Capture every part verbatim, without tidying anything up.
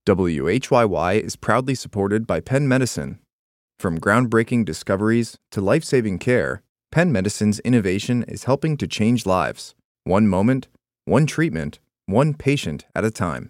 W H Y Y is proudly supported by Penn Medicine. From groundbreaking discoveries to life-saving care, Penn Medicine's innovation is helping to change lives, one moment, one treatment, one patient at a time.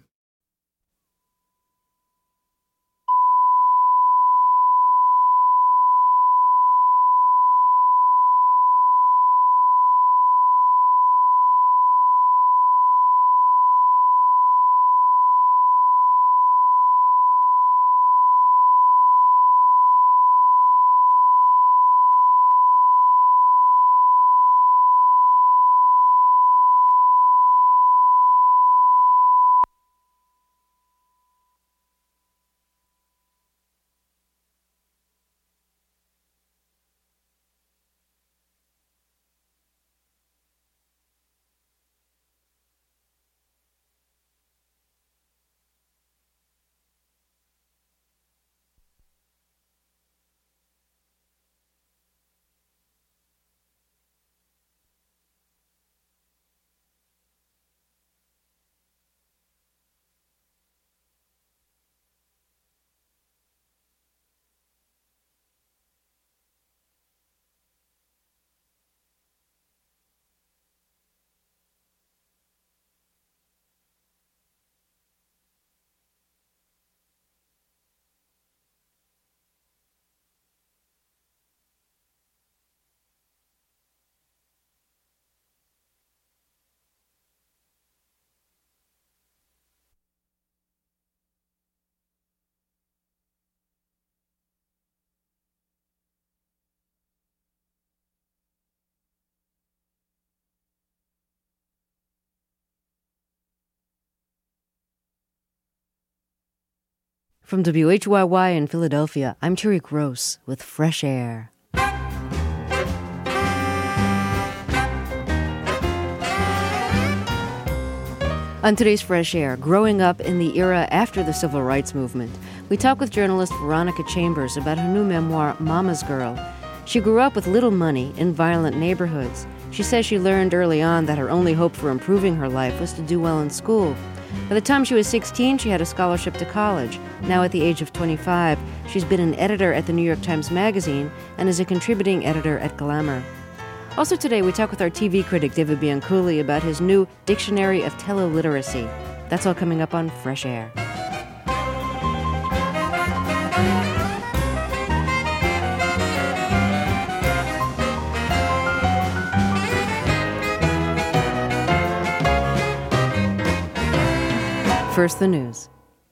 From W H Y Y in Philadelphia, I'm Terry Gross with Fresh Air. On today's Fresh Air, growing up in the era after the Civil Rights Movement, we talk with journalist Veronica Chambers about her new memoir, Mama's Girl. She grew up with little money in violent neighborhoods. She says she learned early on that her only hope for improving her life was to do well in school. By the time she was sixteen, she had a scholarship to college. Now at the age of twenty-five, she's been an editor at the New York Times Magazine and is a contributing editor at Glamour. Also today, we talk with our T V critic David Bianculli about his new Dictionary of Teleliteracy. That's all coming up on Fresh Air. First, the news.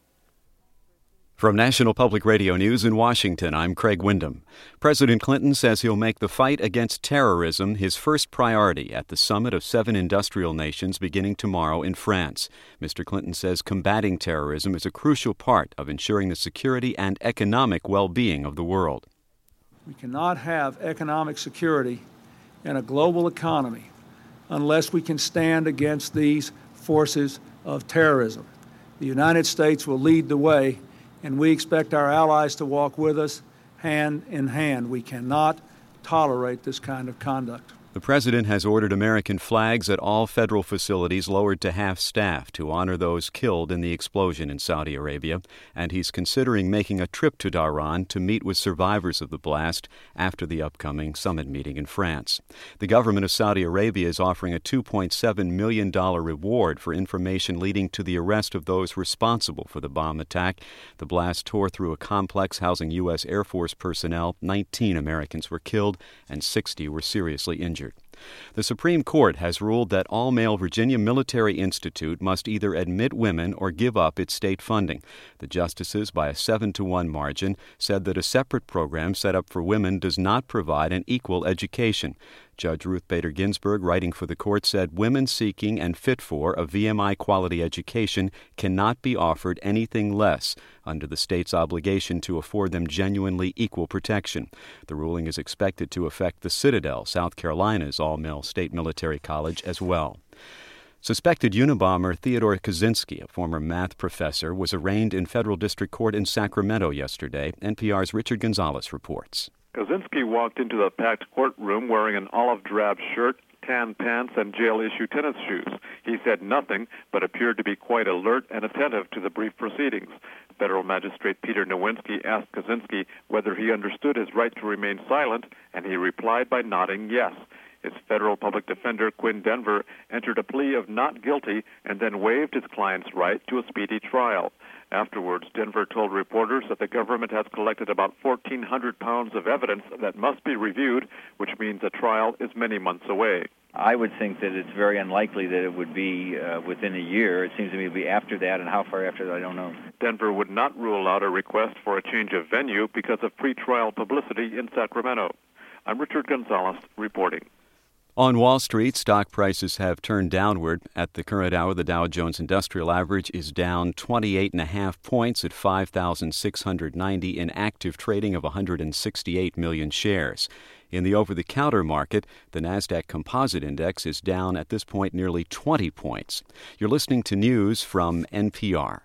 From National Public Radio News in Washington, I'm Craig Windham. President Clinton says he'll make the fight against terrorism his first priority at the summit of seven industrial nations beginning tomorrow in France. Mister Clinton says combating terrorism is a crucial part of ensuring the security and economic well-being of the world. We cannot have economic security in a global economy unless we can stand against these forces of terrorism. The United States will lead the way, and we expect our allies to walk with us hand in hand. We cannot tolerate this kind of conduct. The president has ordered American flags at all federal facilities lowered to half-staff to honor those killed in the explosion in Saudi Arabia, and he's considering making a trip to Dhahran to meet with survivors of the blast after the upcoming summit meeting in France. The government of Saudi Arabia is offering a two point seven million dollars reward for information leading to the arrest of those responsible for the bomb attack. The blast tore through a complex housing U S Air Force personnel. nineteen Americans were killed and sixty were seriously injured. The Supreme Court has ruled that all-male Virginia Military Institute must either admit women or give up its state funding. The justices, by a seven to one margin, said that a separate program set up for women does not provide an equal education. Judge Ruth Bader Ginsburg, writing for the court, said women seeking and fit for a V M I quality education cannot be offered anything less under the state's obligation to afford them genuinely equal protection. The ruling is expected to affect the Citadel, South Carolina's all-male state military college, as well. Suspected Unabomber Theodore Kaczynski, a former math professor, was arraigned in federal district court in Sacramento yesterday. N P R's Richard Gonzalez reports. Kaczynski walked into the packed courtroom wearing an olive drab shirt, tan pants and jail-issue tennis shoes. He said nothing, but appeared to be quite alert and attentive to the brief proceedings. Federal Magistrate Peter Nowinski asked Kaczynski whether he understood his right to remain silent, and he replied by nodding yes. His federal public defender, Quinn Denver, entered a plea of not guilty and then waived his client's right to a speedy trial. Afterwards, Denver told reporters that the government has collected about fourteen hundred pounds of evidence that must be reviewed, which means a trial is many months away. I would think that it's very unlikely that it would be uh, within a year. It seems to me to be after that, and how far after that, I don't know. Denver would not rule out a request for a change of venue because of pretrial publicity in Sacramento. I'm Richard Gonzalez reporting. On Wall Street, stock prices have turned downward. At the current hour, the Dow Jones Industrial Average is down twenty-eight point five points at five thousand six hundred ninety in active trading of one hundred sixty-eight million shares. In the over-the-counter market, the NASDAQ Composite Index is down at this point nearly twenty points. You're listening to news from N P R.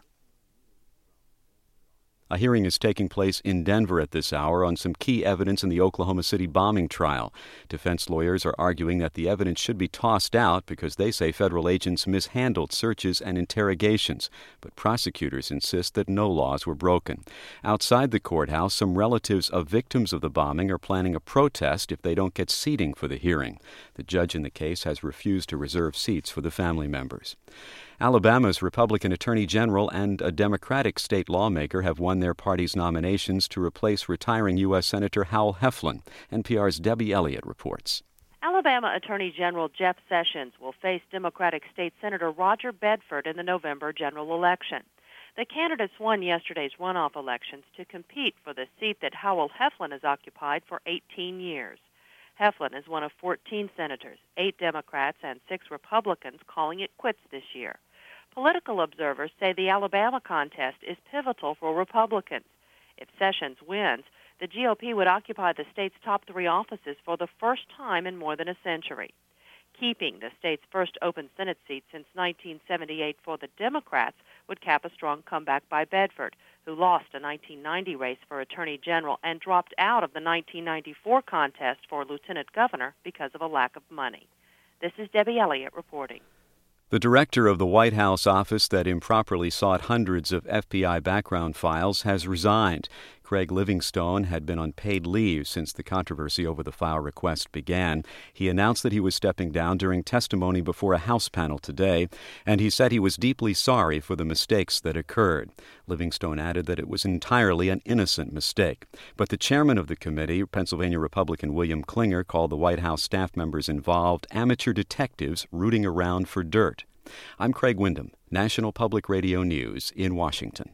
A hearing is taking place in Denver at this hour on some key evidence in the Oklahoma City bombing trial. Defense lawyers are arguing that the evidence should be tossed out because they say federal agents mishandled searches and interrogations, but prosecutors insist that no laws were broken. Outside the courthouse, some relatives of victims of the bombing are planning a protest if they don't get seating for the hearing. The judge in the case has refused to reserve seats for the family members. Alabama's Republican Attorney General and a Democratic state lawmaker have won their party's nominations to replace retiring U S. Senator Howell Heflin. N P R's Debbie Elliott reports. Alabama Attorney General Jeff Sessions will face Democratic State Senator Roger Bedford in the November general election. The candidates won yesterday's runoff elections to compete for the seat that Howell Heflin has occupied for eighteen years. Heflin is one of fourteen senators, eight Democrats and six Republicans calling it quits this year. Political observers say the Alabama contest is pivotal for Republicans. If Sessions wins, the G O P would occupy the state's top three offices for the first time in more than a century. Keeping the state's first open Senate seat since nineteen seventy-eight for the Democrats would cap a strong comeback by Bedford, who lost a nineteen ninety race for Attorney General and dropped out of the nineteen ninety-four contest for Lieutenant Governor because of a lack of money. This is Debbie Elliott reporting. The director of the White House office that improperly sought hundreds of F B I background files has resigned. Craig Livingstone had been on paid leave since the controversy over the file request began. He announced that he was stepping down during testimony before a House panel today, and he said he was deeply sorry for the mistakes that occurred. Livingstone added that it was entirely an innocent mistake. But the chairman of the committee, Pennsylvania Republican William Klinger, called the White House staff members involved amateur detectives rooting around for dirt. I'm Craig Windham, National Public Radio News in Washington.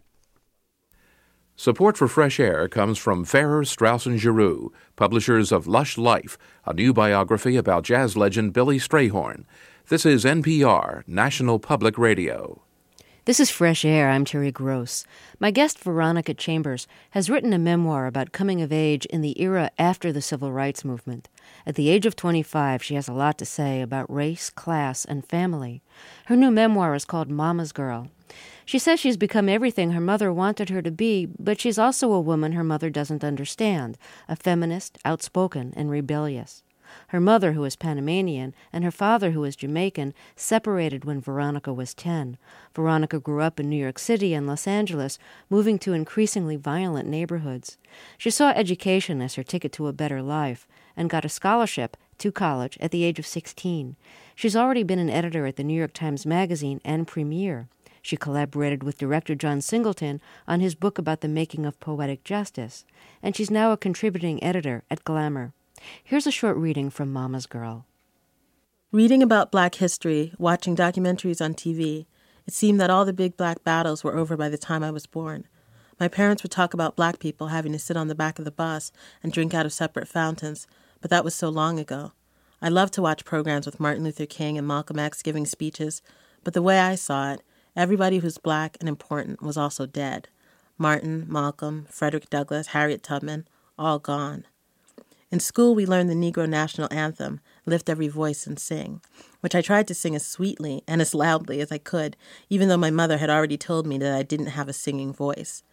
Support for Fresh Air comes from Farrar, Straus and Giroux, publishers of Lush Life, a new biography about jazz legend Billy Strayhorn. This is N P R, National Public Radio. This is Fresh Air. I'm Terry Gross. My guest, Veronica Chambers, has written a memoir about coming of age in the era after the Civil Rights Movement. At the age of twenty-five, she has a lot to say about race, class, and family. Her new memoir is called Mama's Girl. She says she's become everything her mother wanted her to be, but she's also a woman her mother doesn't understand, a feminist, outspoken, and rebellious. Her mother, who is Panamanian, and her father, who is Jamaican, separated when Veronica was ten. Veronica grew up in New York City and Los Angeles, moving to increasingly violent neighborhoods. She saw education as her ticket to a better life, and got a scholarship to college at the age of sixteen. She's already been an editor at the New York Times Magazine and Premiere. She collaborated with director John Singleton on his book about the making of poetic justice, and she's now a contributing editor at Glamour. Here's a short reading from Mama's Girl. Reading about black history, watching documentaries on T V, it seemed that all the big black battles were over by the time I was born. My parents would talk about black people having to sit on the back of the bus and drink out of separate fountains, but that was so long ago. I loved to watch programs with Martin Luther King and Malcolm X giving speeches, but the way I saw it, everybody who's black and important was also dead. Martin, Malcolm, Frederick Douglass, Harriet Tubman, all gone. In school, we learned the Negro National Anthem, Lift Every Voice and Sing, which I tried to sing as sweetly and as loudly as I could, even though my mother had already told me that I didn't have a singing voice.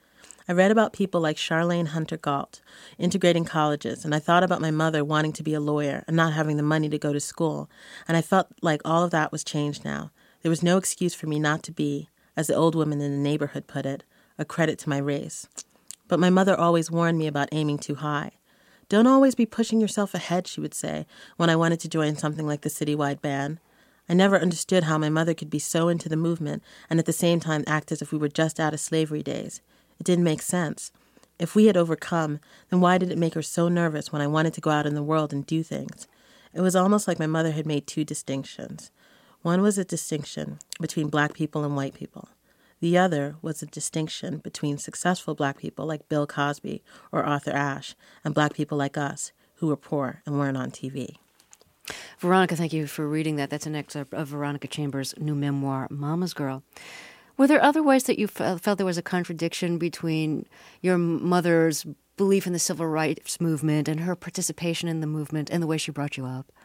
I read about people like Charlene Hunter Galt integrating colleges, and I thought about my mother wanting to be a lawyer and not having the money to go to school, and I felt like all of that was changed now. There was no excuse for me not to be, as the old woman in the neighborhood put it, a credit to my race. But my mother always warned me about aiming too high. Don't always be pushing yourself ahead, she would say, when I wanted to join something like the citywide band. I never understood how my mother could be so into the movement and at the same time act as if we were just out of slavery days. It didn't make sense. If we had overcome, then why did it make her so nervous when I wanted to go out in the world and do things? It was almost like my mother had made two distinctions. One was a distinction between black people and white people. The other was a distinction between successful black people like Bill Cosby or Arthur Ashe and black people like us who were poor and weren't on T V. Veronica, thank you for reading that. That's an excerpt of Veronica Chambers' new memoir, Mama's Girl. Were there other ways that you felt there was a contradiction between your mother's belief in the civil rights movement and her participation in the movement and the way she brought you up?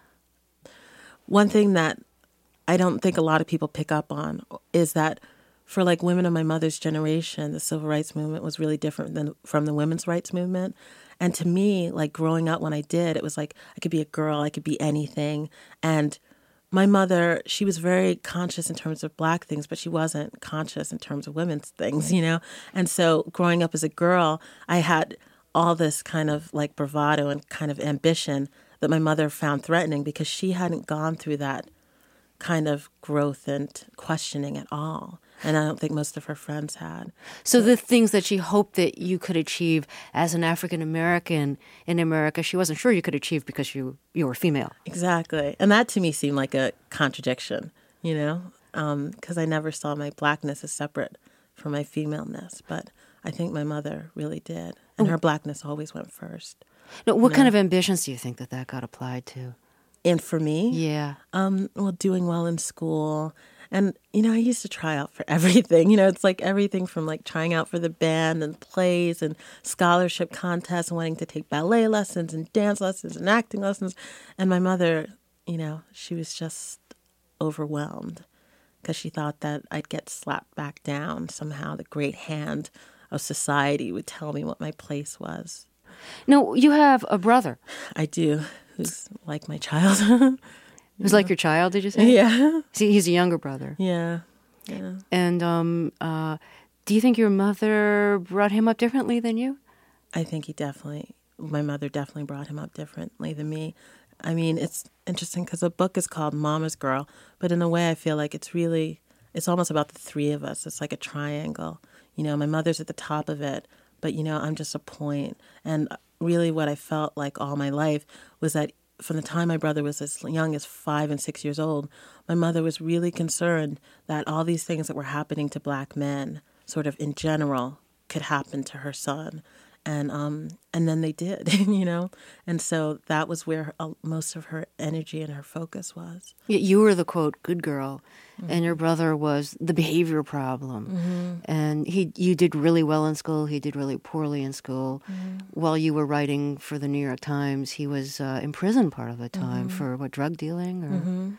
One thing that I don't think a lot of people pick up on is that for like women of my mother's generation, the civil rights movement was really different than from the women's rights movement. And to me, like growing up when I did, it was like I could be a girl, I could be anything. And my mother, she was very conscious in terms of black things, but she wasn't conscious in terms of women's things, you know? And so growing up as a girl, I had all this kind of like bravado and kind of ambition that my mother found threatening because she hadn't gone through that kind of growth and questioning at all. And I don't think most of her friends had. So the things that she hoped that you could achieve as an African American in America, she wasn't sure you could achieve because you, you were female. Exactly. And that to me seemed like a contradiction, you know, because um, I never saw my blackness as separate from my femaleness. But I think my mother really did. And her blackness always went first. Now, what you kind know? of ambitions do you think that that got applied to? And for me? Yeah. Um, well, doing well in school. And, you know, I used to try out for everything. You know, it's like everything from like trying out for the band and plays and scholarship contests and wanting to take ballet lessons and dance lessons and acting lessons. And my mother, you know, she was just overwhelmed because she thought that I'd get slapped back down somehow. The great hand of society would tell me what my place was. No, you have a brother. I do, who's like my child. Who's like your child, did you say? Yeah. See, he's a younger brother. Yeah, yeah. And um, uh, do you think your mother brought him up differently than you? I think he definitely, my mother definitely brought him up differently than me. I mean, it's interesting because the book is called Mama's Girl, but in a way I feel like it's really, it's almost about the three of us. It's like a triangle. You know, my mother's at the top of it, but, you know, I'm just a point. And really what I felt like all my life was that from the time my brother was as young as five and six years old, my mother was really concerned that all these things that were happening to black men, sort of in general, could happen to her son. And um, and then they did, you know? And so that was where her, most of her energy and her focus was. You were the, quote, good girl, mm-hmm. and your brother was the behavior problem. Mm-hmm. And he, you did really well in school. He did really poorly in school. Mm-hmm. While you were writing for the New York Times, he was uh, in prison part of the time mm-hmm. for, what, drug dealing? Or, mm-hmm.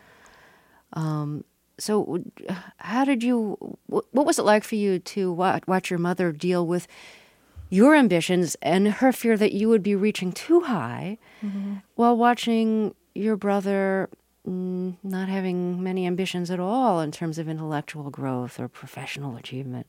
um, so how did you, what was it like for you to watch, watch your mother deal with your ambitions and her fear that you would be reaching too high mm-hmm. while watching your brother mm, not having many ambitions at all in terms of intellectual growth or professional achievement?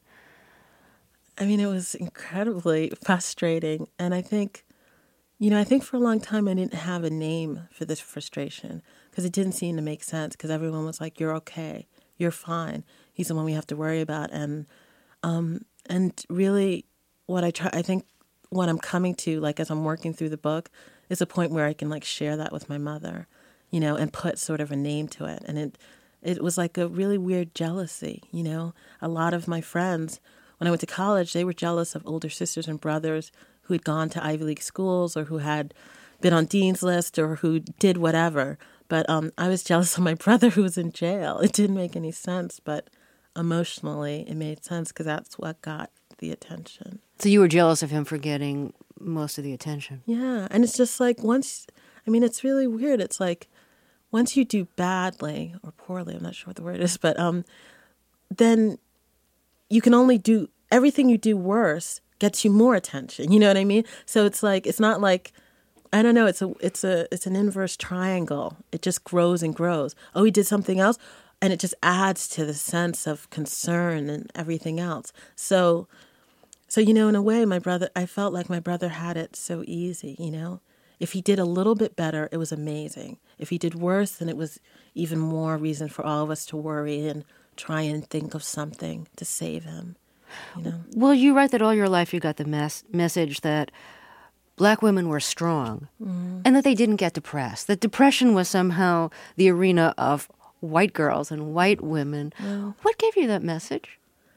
I mean, it was incredibly frustrating. And I think, you know, I think for a long time I didn't have a name for this frustration because it didn't seem to make sense because everyone was like, you're okay, you're fine. He's the one we have to worry about. And, um, and really, What I try, I think what I'm coming to, like as I'm working through the book, is a point where I can like share that with my mother, you know, and put sort of a name to it. And it, it was like a really weird jealousy, you know. A lot of my friends, when I went to college, they were jealous of older sisters and brothers who had gone to Ivy League schools or who had been on Dean's List or who did whatever. But um, I was jealous of my brother who was in jail. It didn't make any sense, but emotionally it made sense because that's what got the attention. So you were jealous of him for getting most of the attention. Yeah. And it's just like once, I mean, it's really weird. It's like once you do badly or poorly, I'm not sure what the word is, but um, then you can only do everything you do worse gets you more attention. You know what I mean? So it's like, it's not like, I don't know, it's a, it's a, it's an inverse triangle. It just grows and grows. Oh, he did something else. And it just adds to the sense of concern and everything else. So, so, you know, in a way, my brother, I felt like my brother had it so easy, you know? If he did a little bit better, it was amazing. If he did worse, then it was even more reason for all of us to worry and try and think of something to save him, you know? Well, you write that all your life you got the mes- message that Black women were strong mm-hmm. and that they didn't get depressed, that depression was somehow the arena of white girls and white women. Well, what gave you that message?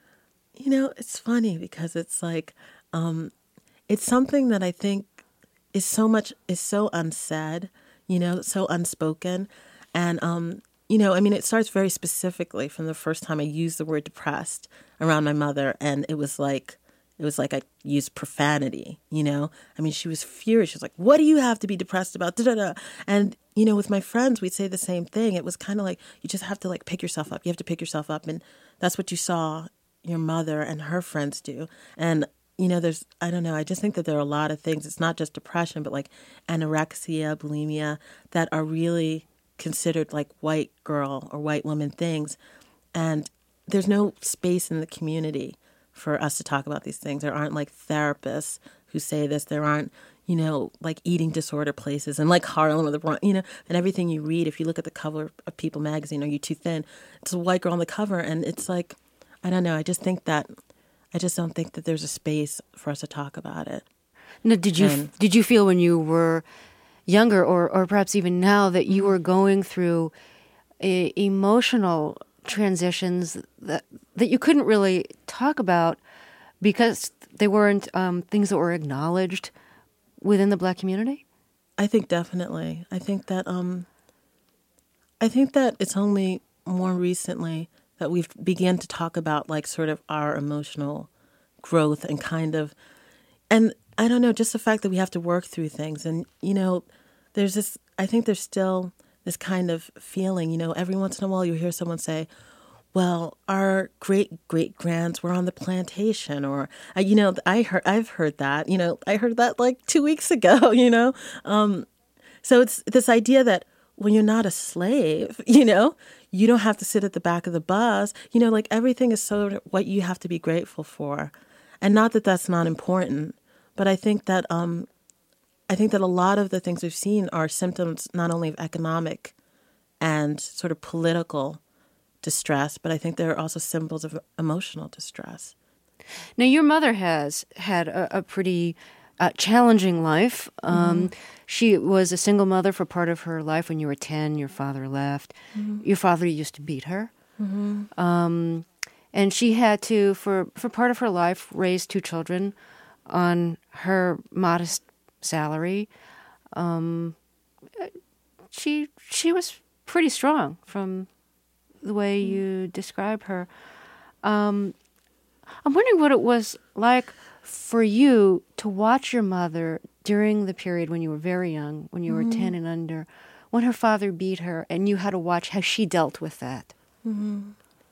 You know, it's funny because it's like, um, it's something that I think is so much, is so unsaid, you know, so unspoken. And, um, you know, I mean, it starts very specifically from the first time I used the word depressed around my mother. And it was like, it was like I used profanity, you know? I mean, she was furious. She was like, what do you have to be depressed about? Da-da-da. And, you know, with my friends, we'd say the same thing. It was kind of like, you just have to like pick yourself up. You have to pick yourself up. And that's what you saw your mother and her friends do. And, you know, there's, I don't know, I just think that there are a lot of things. It's not just depression, but like anorexia, bulimia, that are really considered like white girl or white woman things. And there's no space in the community for us to talk about these things. There aren't like therapists who say this. There aren't, you know, like eating disorder places and like Harlem or the Bronx, you know, and everything you read, if you look at the cover of People magazine, Are You Too Thin? It's a white girl on the cover. And it's like, I don't know. I just think that, I just don't think that there's a space for us to talk about it. Now, did you, and, did you feel when you were younger or, or perhaps even now that you were going through a, emotional transitions that that you couldn't really talk about because they weren't um, things that were acknowledged within the Black community? I think definitely. I think that um, I think that it's only more recently that we've began to talk about like sort of our emotional growth and kind of, and I don't know, just the fact that we have to work through things. And, you know, there's this, I think there's still this kind of feeling, you know, every once in a while you hear someone say, well, our great-great-grands were on the plantation, or, uh, you know, I heard, I've heard that, you know, I heard that like two weeks ago, you know. Um, so it's this idea that when you're not a slave, you know, you don't have to sit at the back of the bus, you know, like everything is sort of what you have to be grateful for. And not that that's not important, but I think that um, I think that a lot of the things we've seen are symptoms not only of economic and sort of political distress, but I think there are also symbols of emotional distress. Now, your mother has had a, a pretty uh, challenging life. Um, mm-hmm. She was a single mother for part of her life. When you were ten, your father left. Mm-hmm. Your father used to beat her. Mm-hmm. Um, and she had to, for, for part of her life, raise two children on her modest salary. Um, she she was pretty strong from the way you describe her. Um, I'm wondering what it was like for you to watch your mother during the period when you were very young, when you mm-hmm. were ten and under, when her father beat her, and you had to watch how she dealt with that. Mm-hmm.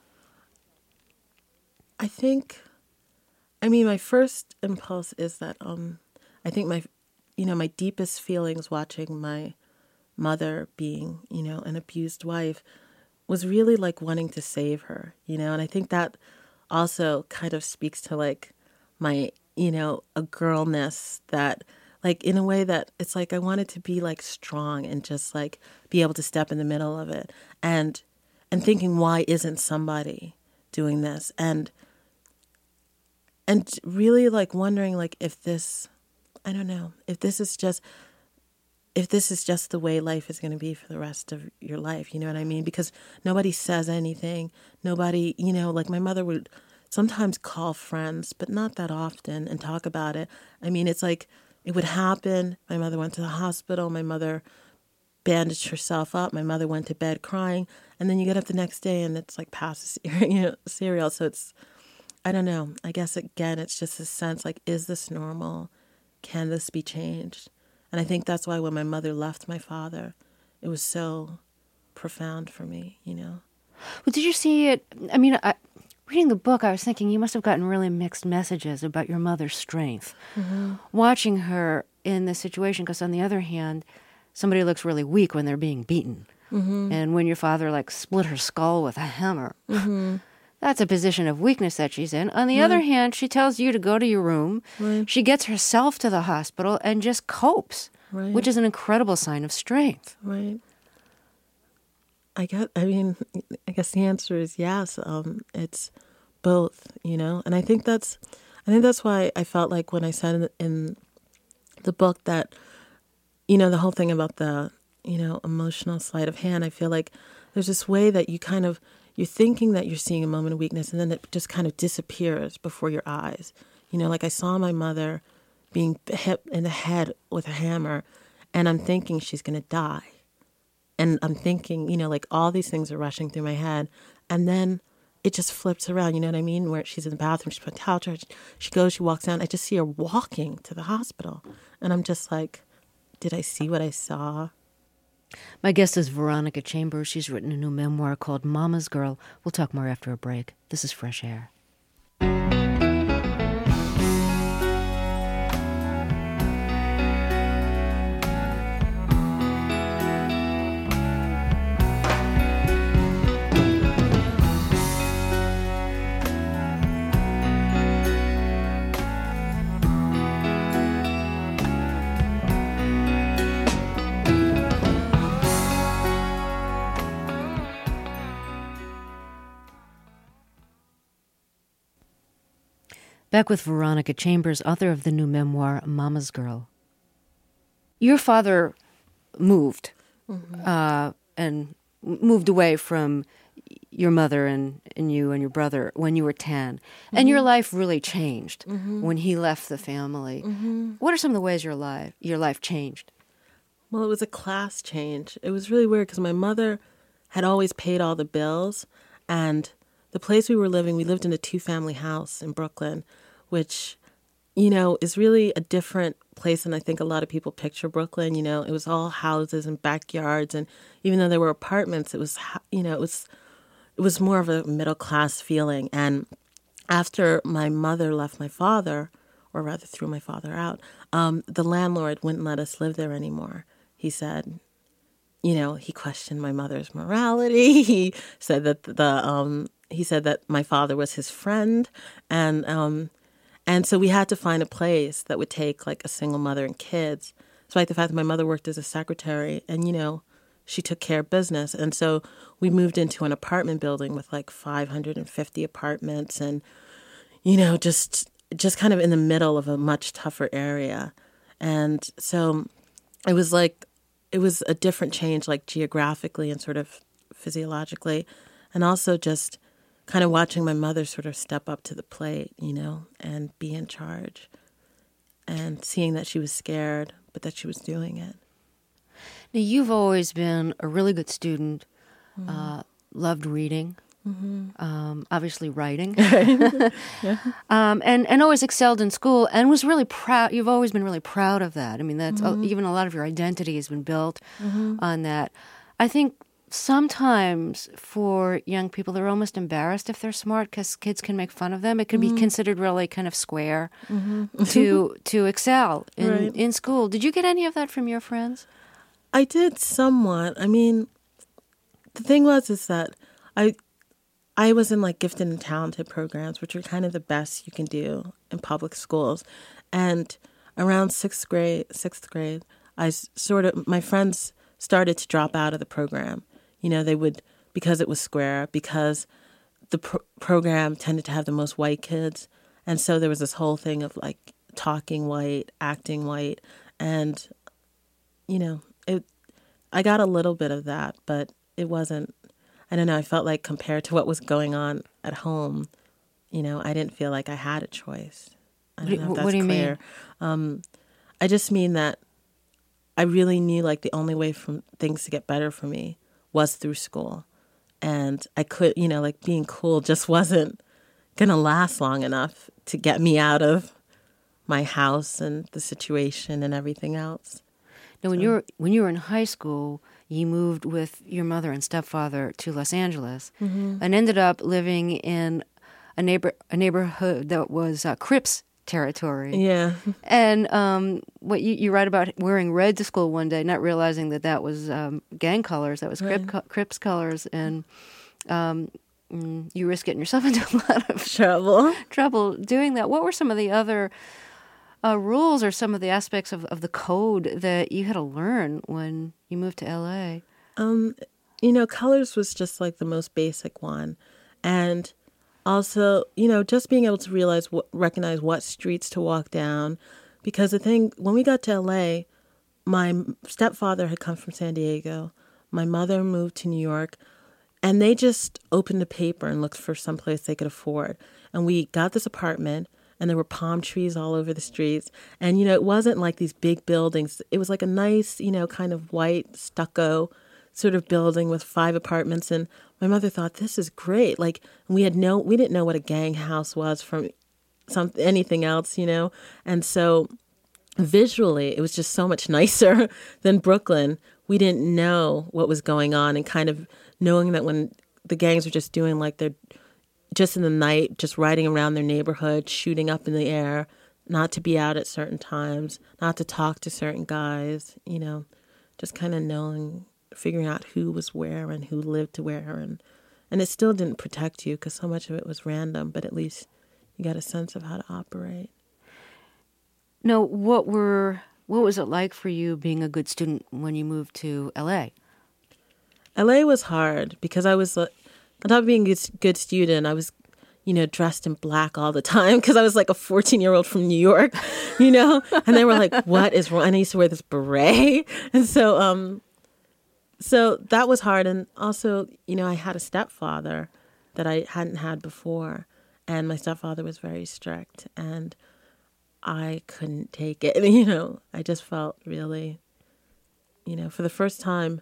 I think, I mean, my first impulse is that um, I think my, you know, my deepest feelings watching my mother being, you know, an abused wife was really like wanting to save her, you know, and I think that also kind of speaks to like my, you know, a girlness that like in a way that it's like I wanted to be like strong and just like be able to step in the middle of it and and thinking, why isn't somebody doing this? And and really like wondering like if this, I don't know, if this is just if this is just the way life is going to be for the rest of your life, you know what I mean? Because nobody says anything. Nobody, you know, like my mother would sometimes call friends, but not that often, and talk about it. I mean, it's like it would happen. My mother went to the hospital. My mother bandaged herself up. My mother went to bed crying. And then you get up the next day and it's like past you know, cereal. So it's, I don't know. I guess, again, it's just a sense like, is this normal? Can this be changed? And I think that's why when my mother left my father, it was so profound for me, you know. Well, did you see it? I mean, I, reading the book, I was thinking you must have gotten really mixed messages about your mother's strength. Mm-hmm. Watching her in this situation, because on the other hand, somebody looks really weak when they're being beaten. Mm-hmm. And when your father, like, split her skull with a hammer, mm-hmm. that's a position of weakness that she's in. On the right. other hand, she tells you to go to your room. Right. She gets herself to the hospital and just copes, right. which is an incredible sign of strength. Right. I guess, I mean, I guess the answer is yes. Um, it's both, you know? And I think that's, I think that's why I felt like when I said in, in the book that, you know, the whole thing about the, you know, emotional sleight of hand, I feel like there's this way that you kind of, you're thinking that you're seeing a moment of weakness and then it just kind of disappears before your eyes. You know, like I saw my mother being hit in the head with a hammer and I'm thinking she's going to die. And I'm thinking, you know, like all these things are rushing through my head. And then it just flips around, you know what I mean? Where she's in the bathroom, she's put a towel to her, she goes, she walks down. I just see her walking to the hospital. And I'm just like, did I see what I saw? My guest is Veronica Chambers. She's written a new memoir called Mama's Girl. We'll talk more after a break. This is Fresh Air. Back with Veronica Chambers, author of the new memoir, Mama's Girl. Your father moved mm-hmm. uh, and moved away from your mother and, and you and your brother when you were ten. Mm-hmm. And your life really changed mm-hmm. when he left the family. Mm-hmm. What are some of the ways your life, your life changed? Well, it was a class change. It was really weird because my mother had always paid all the bills. And the place we were living, we lived in a two-family house in Brooklyn, which, you know, is really a different place than I think a lot of people picture Brooklyn. You know, it was all houses and backyards, and even though there were apartments, it was, you know, it was it was more of a middle class feeling. And after my mother left my father, or rather threw my father out, um, the landlord wouldn't let us live there anymore. He said, you know, he questioned my mother's morality. He said that the um, he said that my father was his friend, and um, and so we had to find a place that would take like a single mother and kids. Despite the fact that my mother worked as a secretary, and you know, she took care of business, and so we moved into an apartment building with like five hundred fifty apartments, and you know, just just kind of in the middle of a much tougher area, and so it was like. It was a different change, like geographically and sort of physiologically, and also just kind of watching my mother sort of step up to the plate, you know, and be in charge, and seeing that she was scared, but that she was doing it. Now, you've always been a really good student, mm-hmm. uh, loved reading, mm-hmm. um, obviously writing, yeah. um, and, and always excelled in school and was really proud. You've always been really proud of that. I mean, that's mm-hmm. uh, even a lot of your identity has been built mm-hmm. on that. I think sometimes for young people, they're almost embarrassed if they're smart because kids can make fun of them. It can mm-hmm. be considered really kind of square mm-hmm. to to excel in, right. in school. Did you get any of that from your friends? I did somewhat. I mean, the thing was is that I... I was in like gifted and talented programs, which are kind of the best you can do in public schools. And around sixth grade, sixth grade, I sort of, my friends started to drop out of the program. You know, they would, because it was square, because the pro- program tended to have the most white kids. And so there was this whole thing of like talking white, acting white. And, you know, it. I got a little bit of that, but it wasn't. I don't know, I felt like compared to what was going on at home, you know, I didn't feel like I had a choice. I don't know if that's what do you clear. mean? Um, I just mean that I really knew like the only way for things to get better for me was through school. And I could, you know, like being cool just wasn't going to last long enough to get me out of my house and the situation and everything else. Now, when so. you were when you were in high school, you moved with your mother and stepfather to Los Angeles mm-hmm. and ended up living in a neighbor a neighborhood that was uh, Crips territory. Yeah. And um, what you, you write about wearing red to school one day, not realizing that that was um, gang colors, that was Right. Crip, co- Crips colors, and um, mm, you risk getting yourself into a lot of Trouble. trouble doing that. What were some of the other uh, rules or some of the aspects of, of the code that you had to learn when you moved to L A? Um, you know, colors was just like the most basic one. And also, you know, just being able to realize, what, recognize what streets to walk down. Because the thing, when we got to L A, my stepfather had come from San Diego. My mother moved to New York. And they just opened a paper and looked for some place they could afford. And we got this apartment, and there were palm trees all over the streets. And, you know, it wasn't like these big buildings. It was like a nice, you know, kind of white stucco sort of building with five apartments. And my mother thought, this is great. Like, we had no, we didn't know what a gang house was from some anything else, you know. And so visually, it was just so much nicer than Brooklyn. We didn't know what was going on, and kind of knowing that when the gangs were just doing like they're just in the night, just riding around their neighborhood, shooting up in the air, not to be out at certain times, not to talk to certain guys, you know, just kind of knowing, figuring out who was where and who lived to where. And, and it still didn't protect you because so much of it was random, but at least you got a sense of how to operate. No, what were what was it like for you being a good student when you moved to L A? L A was hard because I was, uh, on top of being a good, good student, I was, you know, dressed in black all the time because I was like a fourteen-year-old from New York, you know? And they were like, what is wrong? And I used to wear this beret. And so, um, so that was hard. And also, you know, I had a stepfather that I hadn't had before. And my stepfather was very strict. And I couldn't take it. You know, I just felt really, you know, for the first time,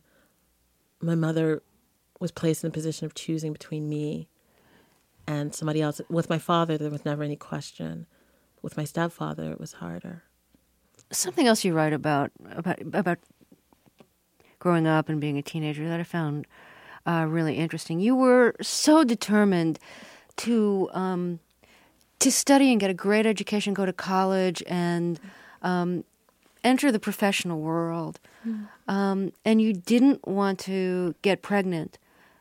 my mother was placed in a position of choosing between me and somebody else. With my father, there was never any question. With my stepfather, it was harder. Something else you write about about about growing up and being a teenager that I found uh, really interesting. You were so determined to um, to study and get a great education, go to college, and um, enter the professional world. Mm. Um, and you didn't want to get pregnant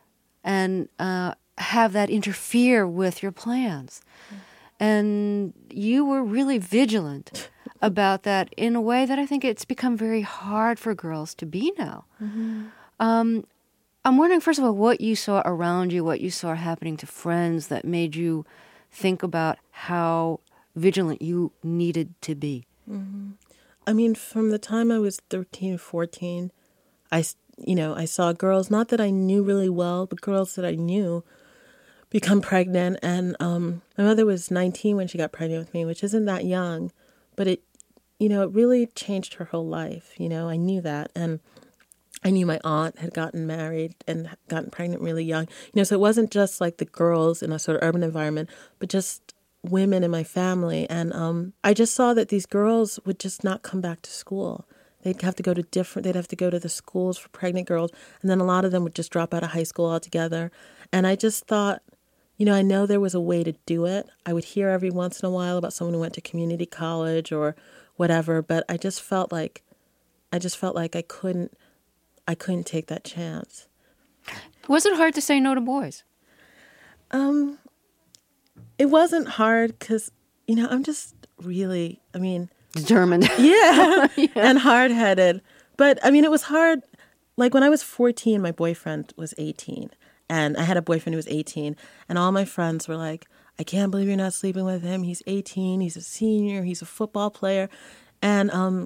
and uh, have that interfere with your plans. Mm. And you were really vigilant about that in a way that I think it's become very hard for girls to be now. Mm-hmm. Um, I'm wondering, first of all, what you saw around you, what you saw happening to friends that made you think about how vigilant you needed to be. Mm-hmm. I mean, from the time I was thirteen, fourteen, I, you know, I saw girls, not that I knew really well, but girls that I knew become pregnant. And um, my mother was nineteen when she got pregnant with me, which isn't that young, but it, you know, it really changed her whole life. You know, I knew that. And I knew my aunt had gotten married and gotten pregnant really young. You know, so it wasn't just like the girls in a sort of urban environment, but just women in my family. And um, I just saw that these girls would just not come back to school. They'd have to go to different, they'd have to go to the schools for pregnant girls. And then a lot of them would just drop out of high school altogether. And I just thought, you know, I know there was a way to do it. I would hear every once in a while about someone who went to community college or whatever, but I just felt like, I just felt like I couldn't, I couldn't take that chance. Was it hard to say no to boys? Um, it wasn't hard because, you know, I'm just really, I mean... Determined. Yeah, yeah. And hard-headed. But, I mean, it was hard. Like, when I was fourteen, my boyfriend was eighteen. And I had a boyfriend who was eighteen. And all my friends were like, I can't believe you're not sleeping with him. He's eighteen. He's a senior. He's a football player. And, um,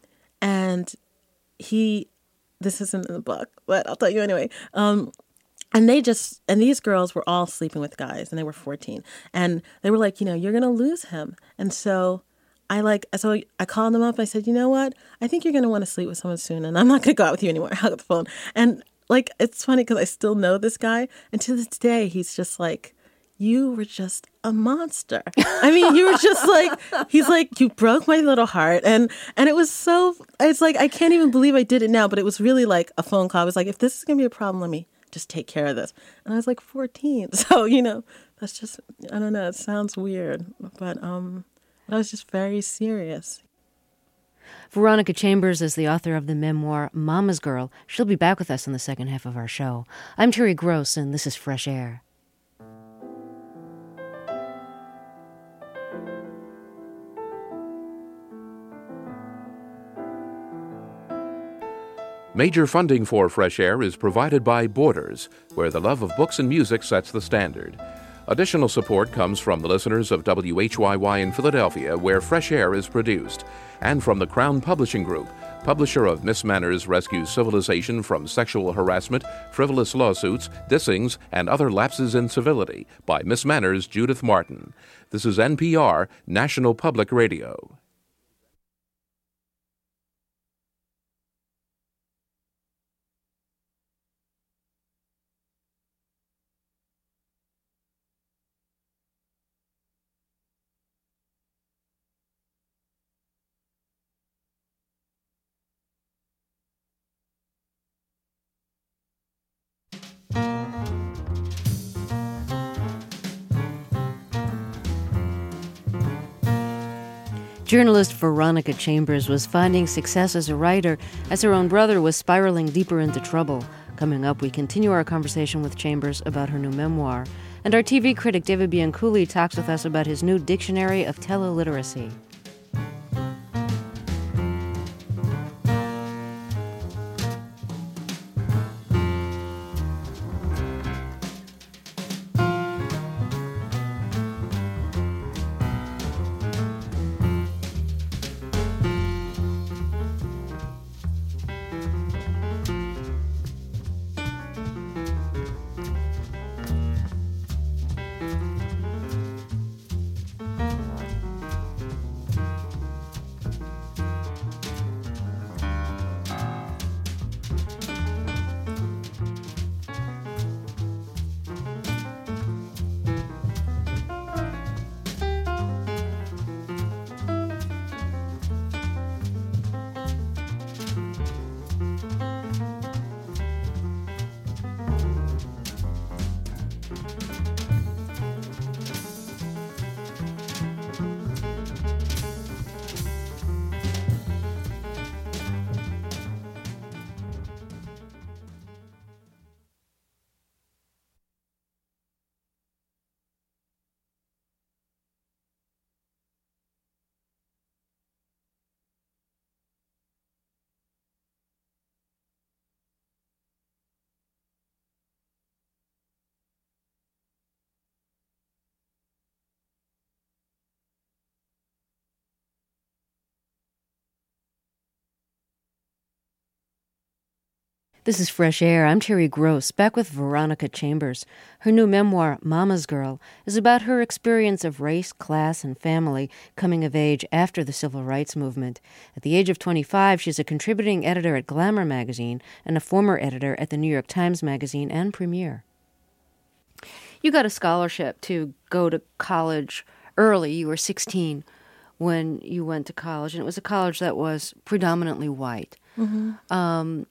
and he... This isn't in the book, but I'll tell you anyway. Um, and they just, and these girls were all sleeping with guys, and they were fourteen. And they were like, you know, you're going to lose him. And so I like, so I called them up. I said, you know what? I think you're going to want to sleep with someone soon, and I'm not going to go out with you anymore. I hung up the phone. And like, it's funny because I still know this guy. And to this day, he's just like, you were just a monster. I mean, you were just like, he's like, you broke my little heart. And and it was so, it's like, I can't even believe I did it now, but it was really like a phone call. I was like, if this is going to be a problem, let me just take care of this. And I was like fourteen. So, you know, That's just, I don't know, it sounds weird, but um, I was just very serious. Veronica Chambers is the author of the memoir Mama's Girl. She'll be back with us in the second half of our show. I'm Terry Gross, and this is Fresh Air. Major funding for Fresh Air is provided by Borders, where the love of books and music sets the standard. Additional support comes from the listeners of W H Y Y in Philadelphia, where Fresh Air is produced, and from the Crown Publishing Group, publisher of Miss Manners Rescues Civilization from Sexual Harassment, Frivolous Lawsuits, Dissings, and Other Lapses in Civility by Miss Manners Judith Martin. This is N P R, National Public Radio. Journalist Veronica Chambers was finding success as a writer as her own brother was spiraling deeper into trouble. Coming up, we continue our conversation with Chambers about her new memoir. And our T V critic David Bianculli talks with us about his new dictionary of teleliteracy. This is Fresh Air. I'm Terry Gross, back with Veronica Chambers. Her new memoir, Mama's Girl, is about her experience of race, class, and family coming of age after the Civil Rights Movement. At the age of twenty-five, she's a contributing editor at Glamour magazine and a former editor at the New York Times Magazine and Premiere. You got a scholarship to go to college early. You were sixteen when you went to college, and it was a college that was predominantly white. Mm-hmm. Um,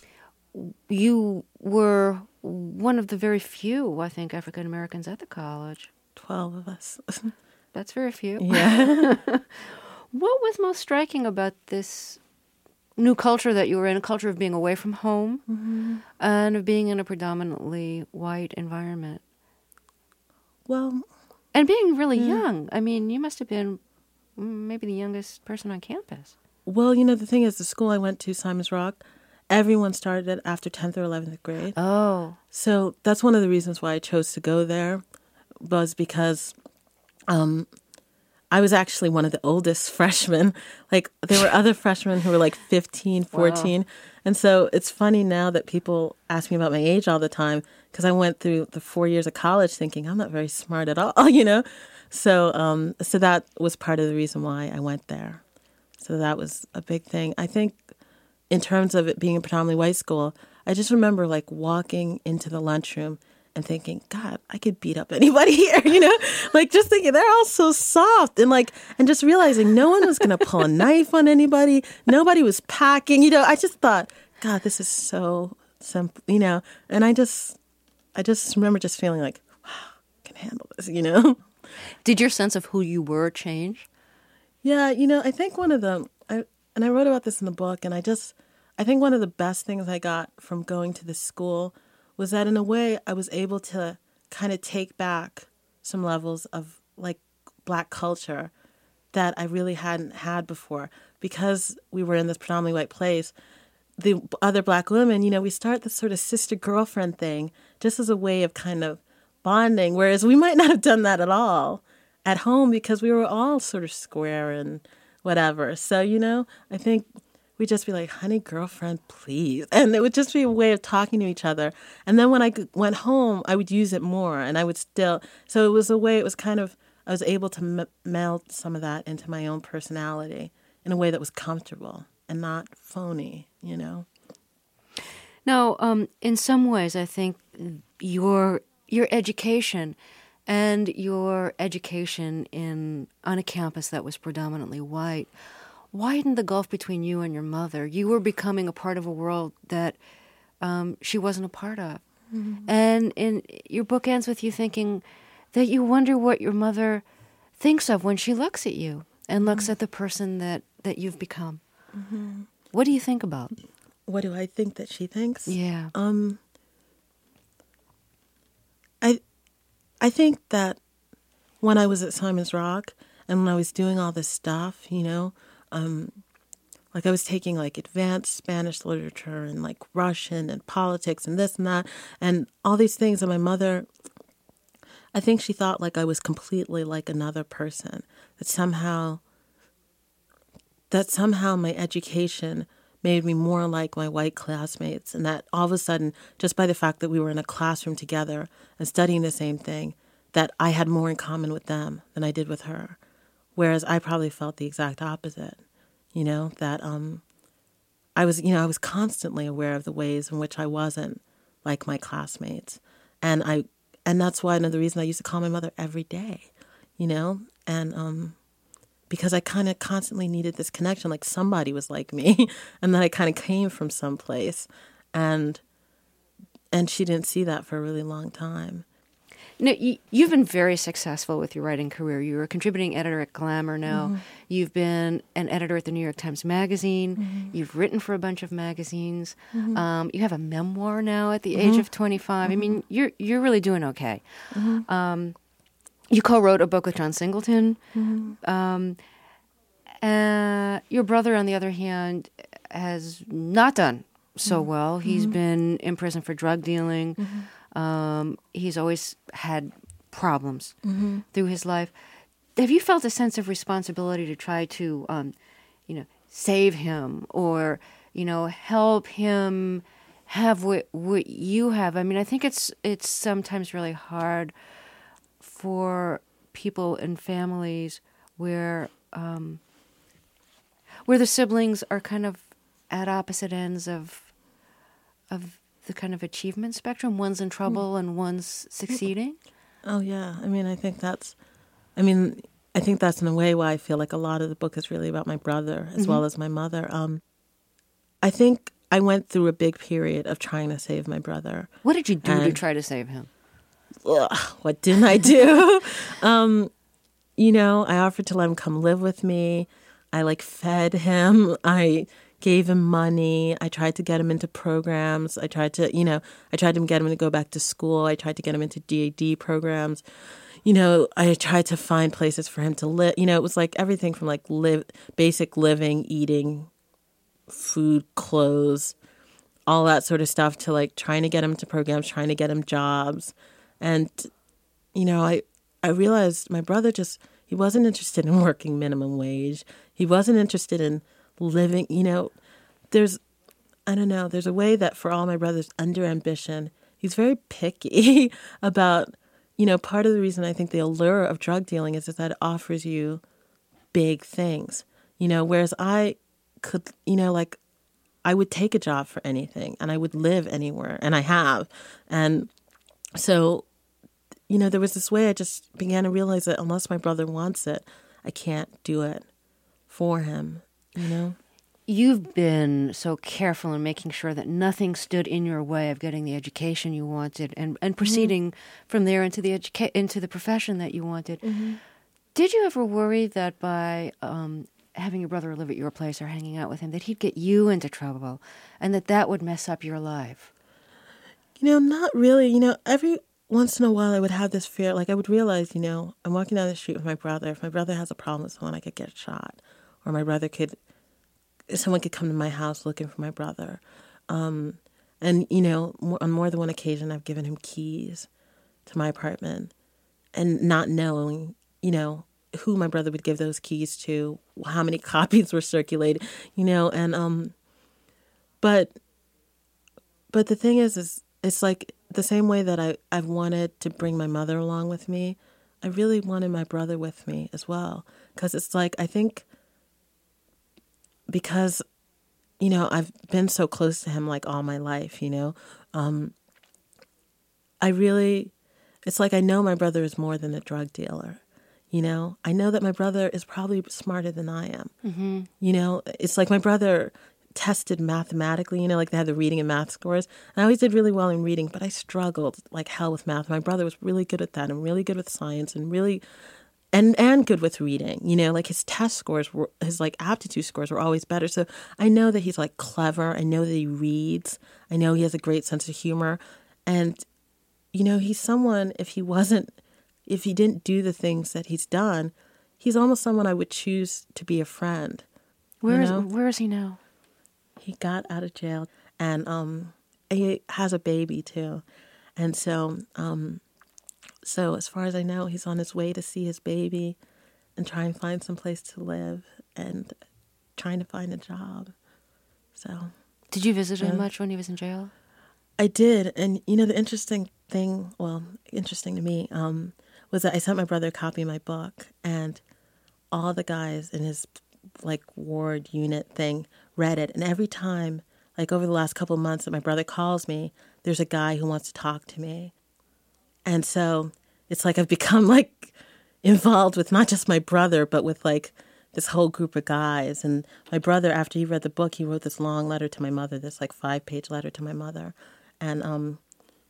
you were one of the very few, I think, African Americans at the college. Twelve of us. That's very few. Yeah. What was most striking about this new culture that you were in, a culture of being away from home mm-hmm. and of being in a predominantly white environment? Well... And being really yeah. young. I mean, you must have been maybe the youngest person on campus. Well, you know, the thing is, the school I went to, Simon's Rock, everyone started it after tenth or eleventh grade. Oh. So that's one of the reasons why I chose to go there, was because um, I was actually one of the oldest freshmen. Like, there were other freshmen who were like fifteen, fourteen. Wow. And so it's funny now that people ask me about my age all the time, because I went through the four years of college thinking I'm not very smart at all, you know? So, um, so that was part of the reason why I went there. So that was a big thing. I think in terms of it being a predominantly white school, I just remember like walking into the lunchroom and thinking, God, I could beat up anybody here, you know? Like just thinking they're all so soft and like, and just realizing no one was going to pull a knife on anybody. Nobody was packing, you know? I just thought, God, this is so simple, you know? And I just, I just remember just feeling like, wow, can handle this, you know? Did your sense of who you were change? Yeah, you know, I think one of the, I, and I wrote about this in the book, and I just, I think one of the best things I got from going to this school was that in a way I was able to kind of take back some levels of like Black culture that I really hadn't had before. Because we were in this predominantly white place, the other Black women, you know, we start this sort of sister-girlfriend thing just as a way of kind of bonding, whereas we might not have done that at all at home because we were all sort of square and whatever. So, you know, I think we'd just be like, honey, girlfriend, please. And it would just be a way of talking to each other. And then when I went home, I would use it more, and I would still, so it was a way, it was kind of, I was able to m- meld some of that into my own personality in a way that was comfortable and not phony, you know? Now, um, in some ways, I think your your education and your education in on a campus that was predominantly white widened the gulf between you and your mother. You were becoming a part of a world that um, she wasn't a part of. Mm-hmm. And in your book ends with you thinking that you wonder what your mother thinks of when she looks at you and looks mm-hmm. at the person that, that you've become. Mm-hmm. What do you think about? What do I think that she thinks? Yeah. Um, I, I think that when I was at Simon's Rock and when I was doing all this stuff, you know, um, like I was taking like advanced Spanish literature and like Russian and politics and this and that and all these things. And my mother, I think she thought like I was completely like another person, that somehow, that somehow my education made me more like my white classmates, and that all of a sudden, just by the fact that we were in a classroom together and studying the same thing, that I had more in common with them than I did with her. Whereas I probably felt the exact opposite, you know, that um, I was, you know, I was constantly aware of the ways in which I wasn't like my classmates. And I, and that's why another reason I used to call my mother every day, you know, and um, because I kind of constantly needed this connection, like somebody was like me, and then I kind of came from someplace, and and she didn't see that for a really long time. No, you, you've been very successful with your writing career. You're a contributing editor at Glamour now. Mm-hmm. You've been an editor at the New York Times Magazine. Mm-hmm. You've written for a bunch of magazines. Mm-hmm. Um, you have a memoir now at the mm-hmm. age of twenty-five. Mm-hmm. I mean, you're you're really doing okay. Mm-hmm. Um, you co-wrote a book with John Singleton. Mm-hmm. Um, uh, your brother, on the other hand, has not done so mm-hmm. well. He's mm-hmm. been in prison for drug dealing. Mm-hmm. Um, he's always had problems mm-hmm. through his life. Have you felt a sense of responsibility to try to, um, you know, save him or, you know, help him have what what you have? I mean, I think it's it's sometimes really hard for people and families where um, where the siblings are kind of at opposite ends of of the kind of achievement spectrum. One's in trouble mm. and one's succeeding. Oh yeah, I mean, I think that's, I mean, I think that's in a way why I feel like a lot of the book is really about my brother as mm-hmm. well as my mother. Um, I think I went through a big period of trying to save my brother. What did you do and, to try to save him? Ugh, what didn't I do? um, you know, I offered to let him come live with me. I like fed him. I gave him money. I tried to get him into programs. I tried to, you know, I tried to get him to go back to school. I tried to get him into D A D programs. You know, I tried to find places for him to live. You know, it was like everything from like live, basic living, eating, food, clothes, all that sort of stuff to like trying to get him into programs, trying to get him jobs. And, you know, I, I realized my brother just, he wasn't interested in working minimum wage. He wasn't interested in living, you know, there's, I don't know, there's a way that for all my brothers under ambition, he's very picky about, you know, part of the reason I think the allure of drug dealing is, is that it offers you big things, you know, whereas I could, you know, like I would take a job for anything and I would live anywhere, and I have. And so, you know, there was this way I just began to realize that unless my brother wants it, I can't do it for him, you know? you've been so careful in making sure that nothing stood in your way of getting the education you wanted and, and proceeding mm-hmm. from there into the educa- into the profession that you wanted. Mm-hmm. Did you ever worry that by um, having your brother live at your place or hanging out with him, that he'd get you into trouble and that that would mess up your life? You know, not really. You know, every once in a while I would have this fear. Like I would realize, you know, I'm walking down the street with my brother. If my brother has a problem with someone, I could get shot. Or my brother could... someone could come to my house looking for my brother. Um, and, you know, more, on more than one occasion, I've given him keys to my apartment and not knowing, you know, who my brother would give those keys to, how many copies were circulated, you know, and, um, but, but the thing is, is it's like the same way that I, I've wanted to bring my mother along with me, I really wanted my brother with me as well. Because it's like, I think, because, you know, I've been so close to him like all my life, you know, um, I really, it's like I know my brother is more than a drug dealer, you know. I know that my brother is probably smarter than I am, mm-hmm. you know. It's like my brother tested mathematically, you know, like they had the reading and math scores. And I always did really well in reading, but I struggled like hell with math. My brother was really good at that and really good with science and really... And and good with reading, you know, like his test scores were, his like aptitude scores were always better. So I know that he's like clever. I know that he reads. I know he has a great sense of humor. And, you know, he's someone, if he wasn't, if he didn't do the things that he's done, he's almost someone I would choose to be a friend. Where is, know? where is he now? He got out of jail and um, he has a baby too. And so... Um, So as far as I know, he's on his way to see his baby and try and find some place to live and trying to find a job. So, did you visit him yeah. much when he was in jail? I did. And, you know, the interesting thing, well, interesting to me, um, was that I sent my brother a copy of my book and all the guys in his, like, ward unit thing read it. And every time, like, over the last couple of months that my brother calls me, there's a guy who wants to talk to me. And so it's like I've become like involved with not just my brother, but with like this whole group of guys. And my brother, after he read the book, he wrote this long letter to my mother, this like five page letter to my mother. And, um,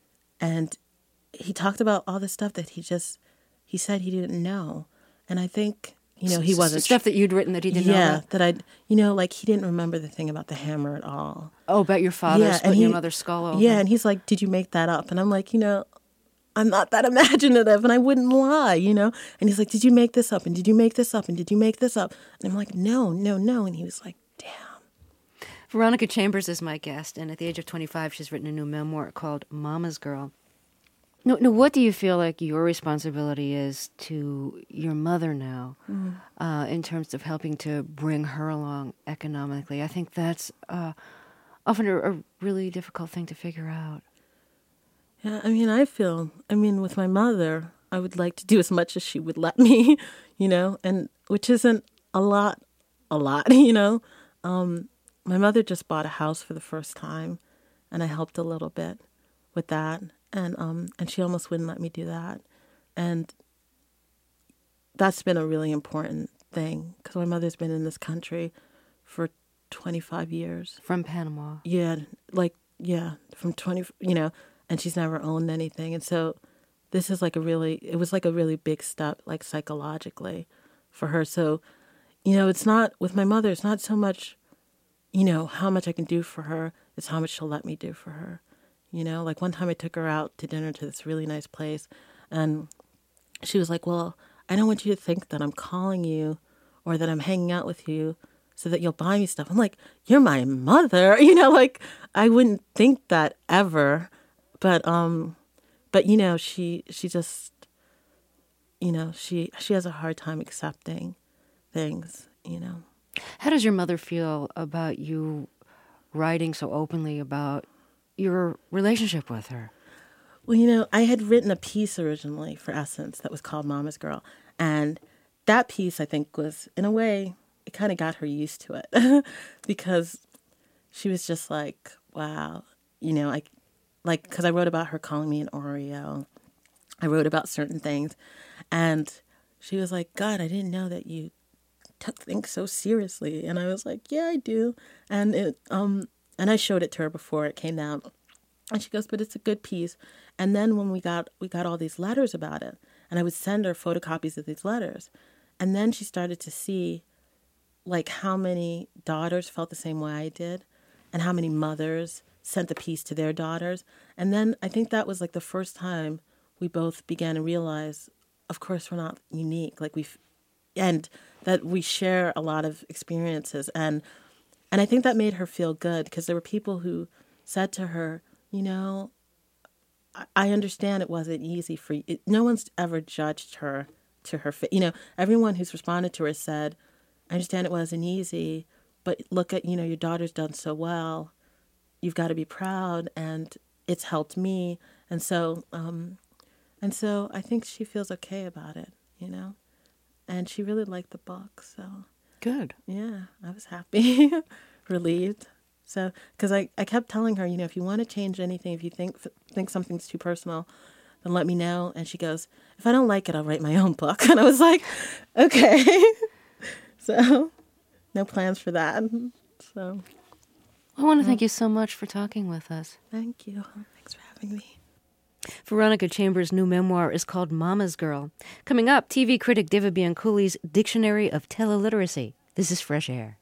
and he talked about all the stuff that he just, he said he didn't know. And I think, you know, he wasn't. Stuff that you'd written that he didn't yeah, know Yeah, about? that I, you know, like he didn't remember the thing about the hammer at all. Oh, about your father yeah, splitting he, your mother's skull open. Yeah, and he's like, did you make that up? And I'm like, you know, I'm not that imaginative and I wouldn't lie, you know? And he's like, did you make this up? And did you make this up? And did you make this up? And I'm like, no, no, no. And he was like, damn. Veronica Chambers is my guest. And at the age of twenty-five, she's written a new memoir called Mama's Girl. Now, now what do you feel like your responsibility is to your mother now mm. uh, in terms of helping to bring her along economically? I think that's uh, often a, a really difficult thing to figure out. Yeah, I mean, I feel, I mean, with my mother, I would like to do as much as she would let me, you know, and which isn't a lot, a lot, you know. Um, my mother just bought a house for the first time, and I helped a little bit with that, and um, and she almost wouldn't let me do that. And that's been a really important thing, because my mother's been in this country for twenty-five years. From Panama. Yeah, like, yeah, from twenty, you know, and she's never owned anything. And so this is like a really, it was like a really big step, like psychologically for her. So, you know, it's not, with my mother, it's not so much, you know, how much I can do for her, it's how much she'll let me do for her. You know, like one time I took her out to dinner to this really nice place, and she was like, well, I don't want you to think that I'm calling you or that I'm hanging out with you so that you'll buy me stuff. I'm like, you're my mother. You know, like I wouldn't think that ever. But, um, but you know, she she just, you know, she she has a hard time accepting things, you know. How does your mother feel about you writing so openly about your relationship with her? Well, you know, I had written a piece originally for Essence that was called Mama's Girl. And that piece, I think, was, in a way, it kind of got her used to it. Because she was just like, wow, you know, I, like, because I wrote about her calling me an Oreo. I wrote about certain things. And she was like, God, I didn't know that you t- think so seriously. And I was like, yeah, I do. And it, um, and I showed it to her before it came out. And she goes, but it's a good piece. And then when we got we got all these letters about it, and I would send her photocopies of these letters. And then she started to see, like, how many daughters felt the same way I did, and how many mothers sent the piece to their daughters. And then I think that was, like, the first time we both began to realize, of course, we're not unique. Like, we've, and that we share a lot of experiences. And and I think that made her feel good, because there were people who said to her, you know, I, I understand it wasn't easy for you. It, no one's ever judged her to her face. You know, everyone who's responded to her said, I understand it wasn't easy, but look at, you know, your daughter's done so well. You've got to be proud, and it's helped me. And so, um, and so I think she feels okay about it, you know, and she really liked the book. So good. Yeah, I was happy, relieved. So, because I, I kept telling her, you know, if you want to change anything, if you think think something's too personal, then let me know. And she goes, if I don't like it, I'll write my own book. And I was like, okay. So, no plans for that. So, I want to thank you so much for talking with us. Thank you. Thanks for having me. Veronica Chambers' new memoir is called Mama's Girl. Coming up, T V critic David Bianculli's Dictionary of Teleliteracy. This is Fresh Air.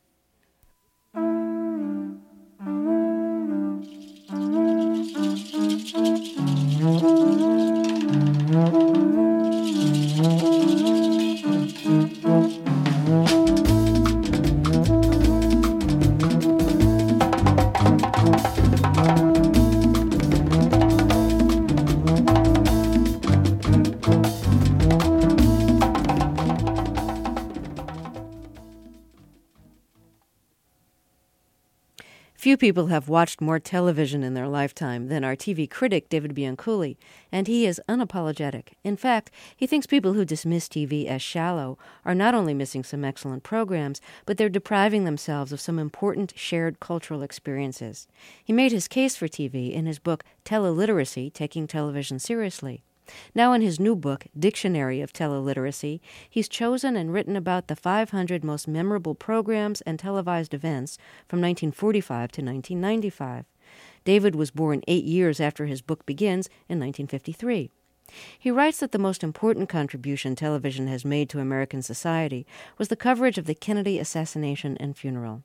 Few people have watched more television in their lifetime than our T V critic, David Bianculli, and he is unapologetic. In fact, he thinks people who dismiss T V as shallow are not only missing some excellent programs, but they're depriving themselves of some important shared cultural experiences. He made his case for T V in his book, Teleliteracy, Taking Television Seriously. Now in his new book, Dictionary of Teleliteracy, he's chosen and written about the five hundred most memorable programs and televised events from nineteen forty-five to nineteen ninety-five. David was born eight years after his book begins in nineteen fifty-three. He writes that the most important contribution television has made to American society was the coverage of the Kennedy assassination and funeral.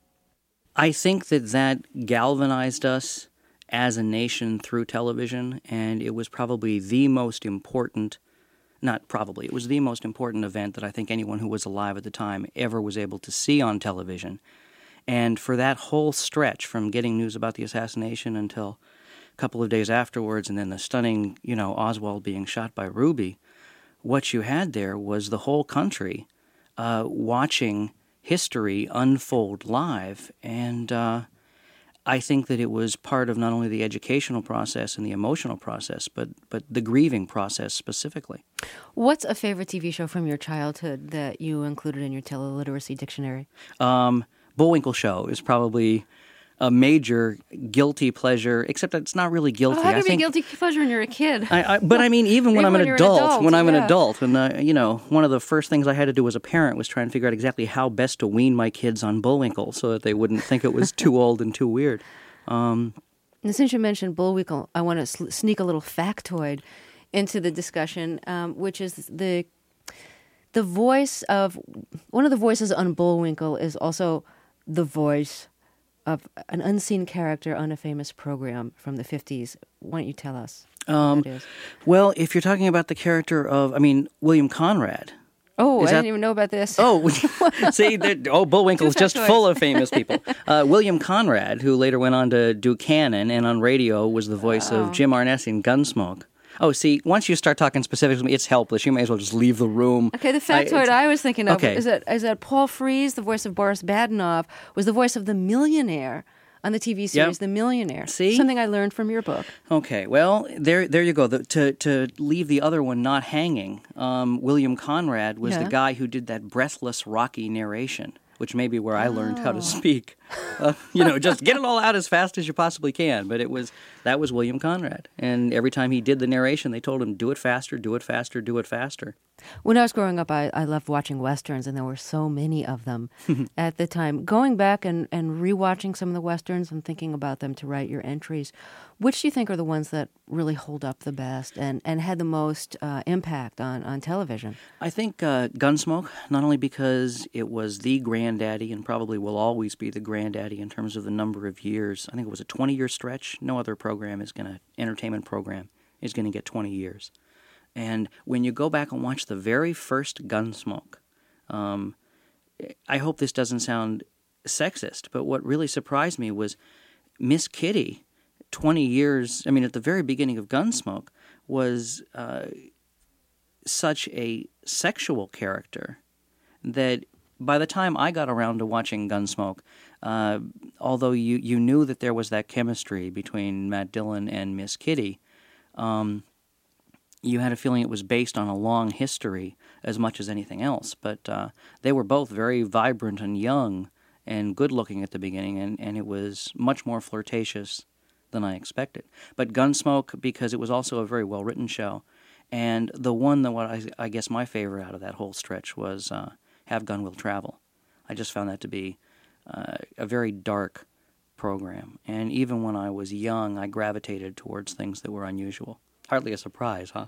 I think that that galvanized us as a nation through television, and it was probably the most important, not probably, it was the most important event that I think anyone who was alive at the time ever was able to see on television. And for that whole stretch, from getting news about the assassination until a couple of days afterwards, and then the stunning, you know, Oswald being shot by Ruby, what you had there was the whole country uh, watching history unfold live, and uh, I think that it was part of not only the educational process and the emotional process, but but the grieving process specifically. What's a favorite T V show from your childhood that you included in your teleliteracy dictionary? Um, Bullwinkle Show is probably a major guilty pleasure, except it's not really guilty. Oh, how can I it be think, guilty pleasure when you're a kid? I, I, but I mean, even when Even I'm when an you're adult, an adult, when I'm yeah. an adult, and uh, you know, one of the first things I had to do as a parent was try and figure out exactly how best to wean my kids on Bullwinkle so that they wouldn't think it was too old and too weird. Um, and since you mentioned Bullwinkle, I want to sl- sneak a little factoid into the discussion, um, which is the the voice of one of the voices on Bullwinkle is also the voice of an unseen character on a famous program from the fifties. Why don't you tell us um, what that is? Well, if you're talking about the character of, I mean, William Conrad. Oh, Is I that- didn't even know about this. Oh, see, that- oh, Bullwinkle's just factoids. full of famous people. Uh, William Conrad, who later went on to do Cannon and on radio was the voice Oh. of Jim Arness in Gunsmoke. Oh, see, once you start talking specifics, it's helpless. You may as well just leave the room. Okay, the factoid I, I, was thinking of okay. is that is that Paul Frees, the voice of Boris Badenov, was the voice of the millionaire on the T V series Yep. The Millionaire. See? Something I learned from your book. Okay, well, there there you go. The, to to leave the other one not hanging, um, William Conrad was Yeah. the guy who did that breathless, rocky narration, which may be where I learned how to speak. Uh, you know, just get it all out as fast as you possibly can. But it was that was William Conrad, and every time he did the narration, they told him, "Do it faster, do it faster, do it faster." When I was growing up, I, I loved watching Westerns, and there were so many of them at the time. Going back and, and rewatching some of the Westerns and thinking about them to write your entries, which do you think are the ones that really hold up the best and, and had the most uh, impact on, on television? I think uh, Gunsmoke, not only because it was the granddaddy and probably will always be the granddaddy in terms of the number of years. I think it was a twenty-year stretch. No other program is going to, entertainment program is going to get twenty years. And when you go back and watch the very first Gunsmoke, um, I hope this doesn't sound sexist, but what really surprised me was Miss Kitty, twenty years, I mean, at the very beginning of Gunsmoke, was uh, such a sexual character that by the time I got around to watching Gunsmoke, uh, although you, you knew that there was that chemistry between Matt Dillon and Miss Kitty, um, you had a feeling it was based on a long history as much as anything else. But uh, they were both very vibrant and young and good-looking at the beginning, and, and it was much more flirtatious than I expected. But Gunsmoke, because it was also a very well-written show, and the one that what I, I guess my favorite out of that whole stretch was uh, Have Gun Will Travel. I just found that to be uh, a very dark program. And even when I was young, I gravitated towards things that were unusual. Hardly a surprise, huh?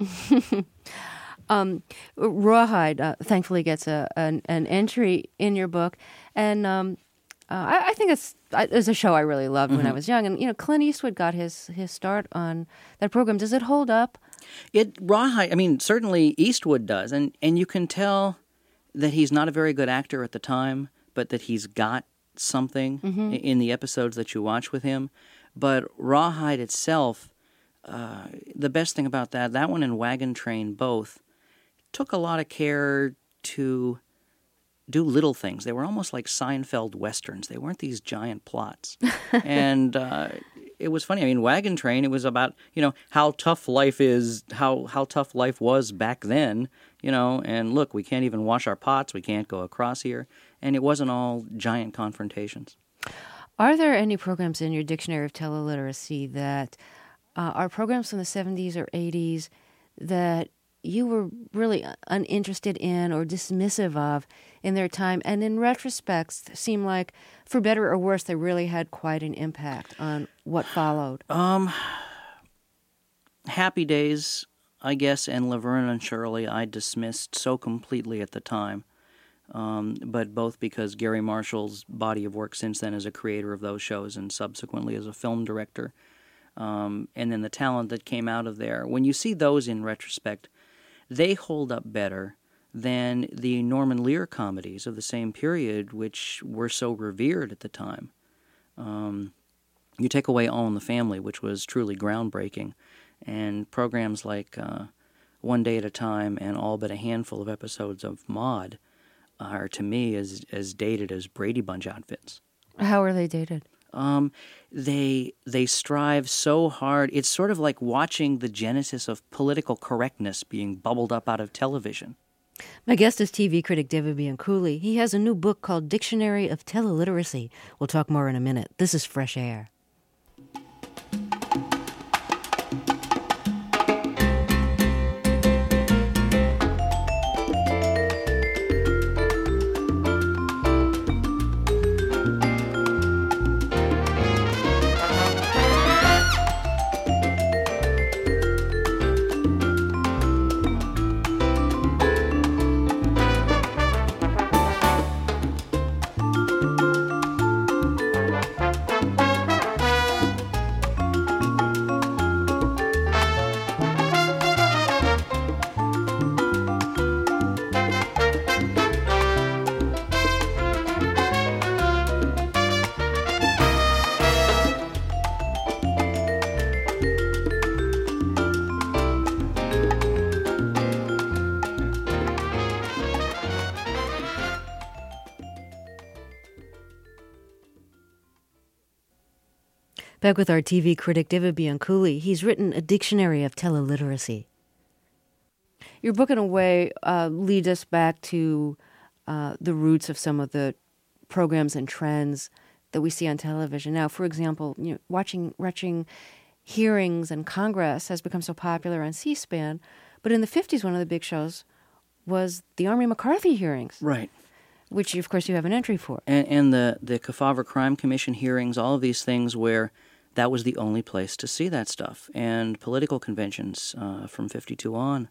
um, Rawhide, uh, thankfully, gets a an, an entry in your book, and um, uh, I, I think it's it's a show I really loved mm-hmm. when I was young. And you know, Clint Eastwood got his his start on that program. Does it hold up? It Rawhide. I mean, certainly Eastwood does, and and you can tell that he's not a very good actor at the time, but that he's got something mm-hmm. in the episodes that you watch with him. But Rawhide itself. Uh, the best thing about that, that one and Wagon Train both took a lot of care to do little things. They were almost like Seinfeld Westerns. They weren't these giant plots. and uh, it was funny. I mean, Wagon Train, it was about, you know, how tough life is, how, how tough life was back then, you know, and look, we can't even wash our pots, we can't go across here. And it wasn't all giant confrontations. Are there any programs in your Dictionary of Teleliteracy that Uh, are programs from the seventies or eighties that you were really uninterested in or dismissive of in their time, and in retrospect seem like, for better or worse, they really had quite an impact on what followed? Um, Happy Days, I guess, and Laverne and Shirley I dismissed so completely at the time, um, but both because Gary Marshall's body of work since then as a creator of those shows and subsequently as a film director, Um, and then the talent that came out of there. When you see those in retrospect, they hold up better than the Norman Lear comedies of the same period, which were so revered at the time. Um, you take away All in the Family, which was truly groundbreaking, and programs like uh, One Day at a Time and all but a handful of episodes of Maude are, to me, as, as dated as Brady Bunch outfits. How are they dated? Um, they they strive so hard. It's sort of like watching the genesis of political correctness being bubbled up out of television. My guest is T V critic David Bianculli. He has a new book called Dictionary of Teleliteracy. We'll talk more in a minute. This is Fresh Air. Back with our T V critic, David Bianculli. He's written a dictionary of teleliteracy. Your book, in a way, uh, leads us back to uh, the roots of some of the programs and trends that we see on television. Now, for example, you know, watching, watching hearings in Congress has become so popular on C-SPAN, but in the fifties, one of the big shows was the Army McCarthy hearings. Right. Which, of course, you have an entry for. And, and the, the Kefauver Crime Commission hearings, all of these things where that was the only place to see that stuff. And political conventions uh, from fifty-two on.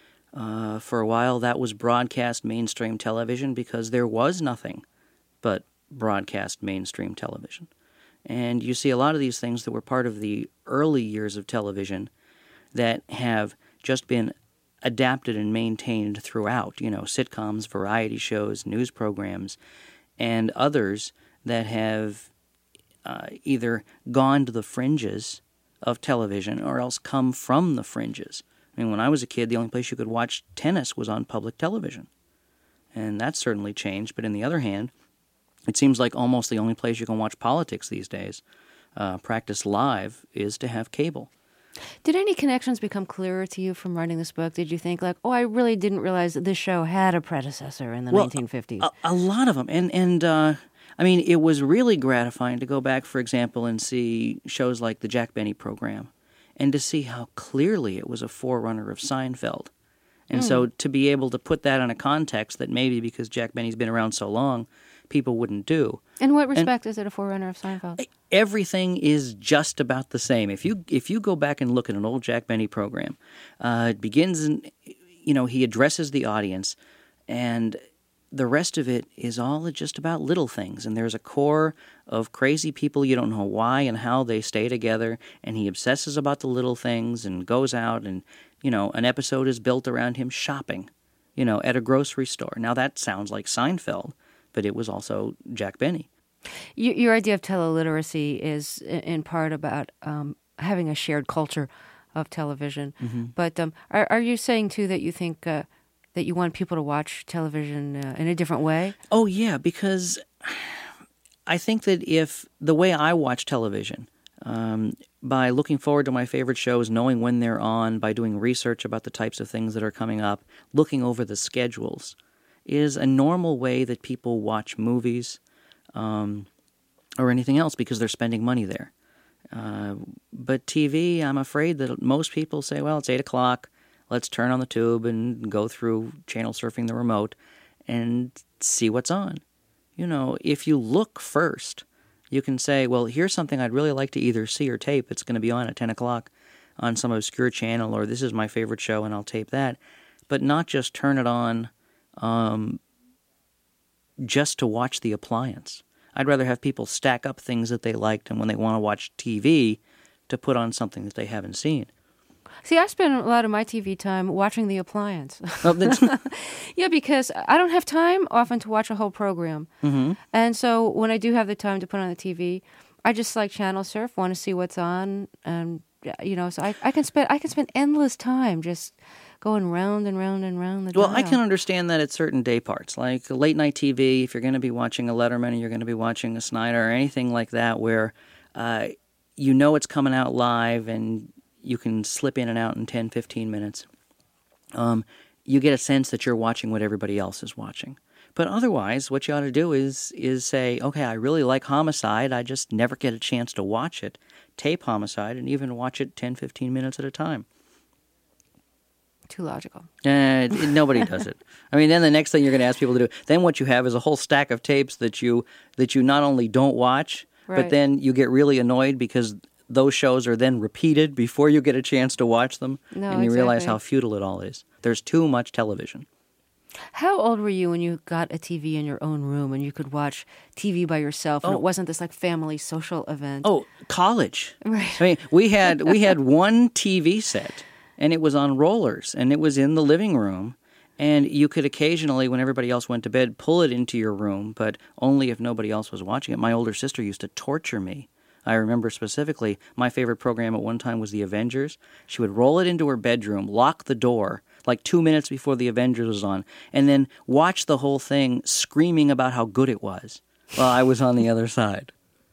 Uh, for a while, that was broadcast mainstream television because there was nothing but broadcast mainstream television. And you see a lot of these things that were part of the early years of television that have just been adapted and maintained throughout, you know, sitcoms, variety shows, news programs, and others that have uh, either gone to the fringes of television or else come from the fringes. I mean, when I was a kid, the only place you could watch tennis was on public television. And that's certainly changed. But on the other hand, it seems like almost the only place you can watch politics these days, uh, practice live, is to have cable. Did any connections become clearer to you from writing this book? Did you think, like, oh, I really didn't realize that this show had a predecessor in the well, nineteen fifties? A, a lot of them. And, and uh, I mean, it was really gratifying to go back, for example, and see shows like the Jack Benny program and to see how clearly it was a forerunner of Seinfeld. And mm. so to be able to put that in a context that maybe because Jack Benny's been around so long, people wouldn't do. In what respect and is it a forerunner of Seinfeld? Everything is just about the same. If you if you go back and look at an old Jack Benny program, uh, it begins in, you know, he addresses the audience, and the rest of it is all just about little things. And there's a core of crazy people you don't know why and how they stay together, and he obsesses about the little things and goes out and, you know, an episode is built around him shopping, you know, at a grocery store. Now that sounds like Seinfeld, but it was also Jack Benny. Your, your idea of teleliteracy is in part about um, having a shared culture of television. Mm-hmm. But um, are, are you saying, too, that you think uh, that you want people to watch television uh, in a different way? Oh, yeah, because I think that if the way I watch television, um, by looking forward to my favorite shows, knowing when they're on, by doing research about the types of things that are coming up, looking over the schedules, is a normal way that people watch movies um, or anything else because they're spending money there. Uh, but T V, I'm afraid that most people say, well, it's eight o'clock, let's turn on the tube and go through channel surfing the remote and see what's on. You know, if you look first, you can say, well, here's something I'd really like to either see or tape. It's going to be on at ten o'clock on some obscure channel, or this is my favorite show and I'll tape that. But not just turn it on um, just to watch the appliance. I'd rather have people stack up things that they liked and when they want to watch T V to put on something that they haven't seen. See, I spend a lot of my T V time watching the appliance. Oh, yeah, because I don't have time often to watch a whole program. Mm-hmm. And so when I do have the time to put on the T V, I just like channel surf, want to see what's on. And, you know, so I, I can spend I can spend endless time just going round and round and round the dial. Well, I can understand that at certain day parts, like late night T V, if you're going to be watching a Letterman or you're going to be watching a Snyder or anything like that where uh, you know it's coming out live and you can slip in and out in ten, fifteen minutes. Um, you get a sense that you're watching what everybody else is watching. But otherwise, what you ought to do is is say, okay, I really like Homicide. I just never get a chance to watch it. Tape Homicide and even watch it ten, fifteen minutes at a time. Too logical. Uh, nobody does it. I mean, then the next thing you're going to ask people to do, then what you have is a whole stack of tapes that you that you not only don't watch, right. but then you get really annoyed because those shows are then repeated before you get a chance to watch them, no, and you exactly. realize how futile it all is. There's too much television. How old were you when you got a T V in your own room and you could watch T V by yourself and oh. it wasn't this like family social event? Oh, college. Right. I mean, we had we had one T V set, and it was on rollers, and it was in the living room, and you could occasionally, when everybody else went to bed, pull it into your room, but only if nobody else was watching it. My older sister used to torture me. I remember specifically my favorite program at one time was The Avengers. She would roll it into her bedroom, lock the door, like two minutes before The Avengers was on, and then watch the whole thing screaming about how good it was while I was on the other side.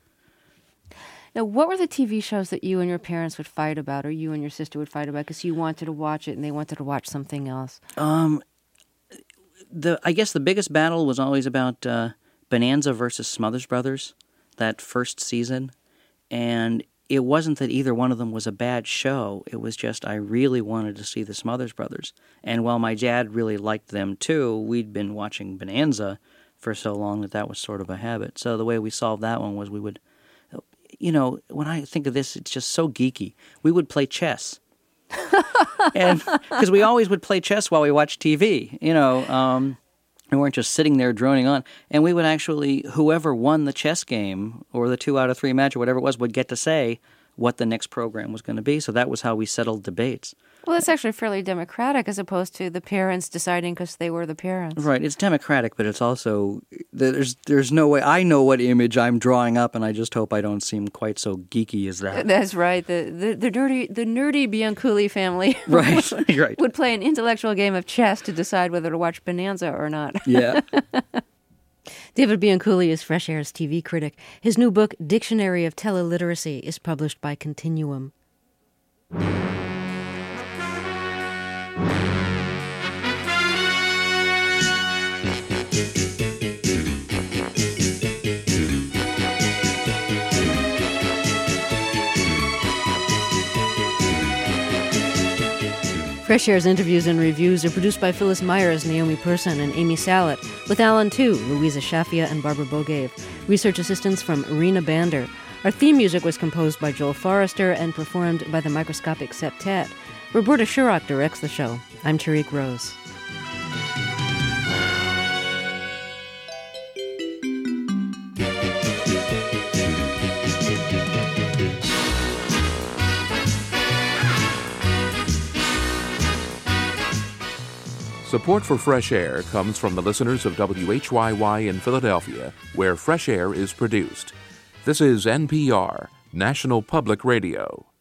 Now, what were the T V shows that you and your parents would fight about, or you and your sister would fight about, because you wanted to watch it and they wanted to watch something else? Um, the I guess the biggest battle was always about uh, Bonanza versus Smothers Brothers, that first season. And it wasn't that either one of them was a bad show. It was just I really wanted to see the Smothers Brothers. And while my dad really liked them too, we'd been watching Bonanza for so long that that was sort of a habit. So the way we solved that one was we would, you know, when I think of this, it's just so geeky. We would play chess. And because we always would play chess while we watched T V, you know, um, we weren't just sitting there droning on. And we would actually, whoever won the chess game or the two out of three match or whatever it was, would get to say what the next program was going to be. So that was how we settled debates. Well, that's actually fairly democratic as opposed to the parents deciding because they were the parents. Right. It's democratic, but it's also, there's there's no way, I know what image I'm drawing up, and I just hope I don't seem quite so geeky as that. That's right. The the, the nerdy the nerdy Bianculli family right. right. would play an intellectual game of chess to decide whether to watch Bonanza or not. Yeah. David Bianculli is Fresh Air's T V critic. His new book, Dictionary of Teleliteracy, is published by Continuum. Fresh Air's interviews and reviews are produced by Phyllis Myers, Naomi Persson, and Amy Salet, with Alan Tu, Louisa Shafia, and Barbara Bogave. Research assistance from Irina Bander. Our theme music was composed by Joel Forrester and performed by the Microscopic Septet. Roberta Shurrock directs the show. I'm Tariq Rose. Support for Fresh Air comes from the listeners of W H Y Y in Philadelphia, where Fresh Air is produced. This is N P R, National Public Radio.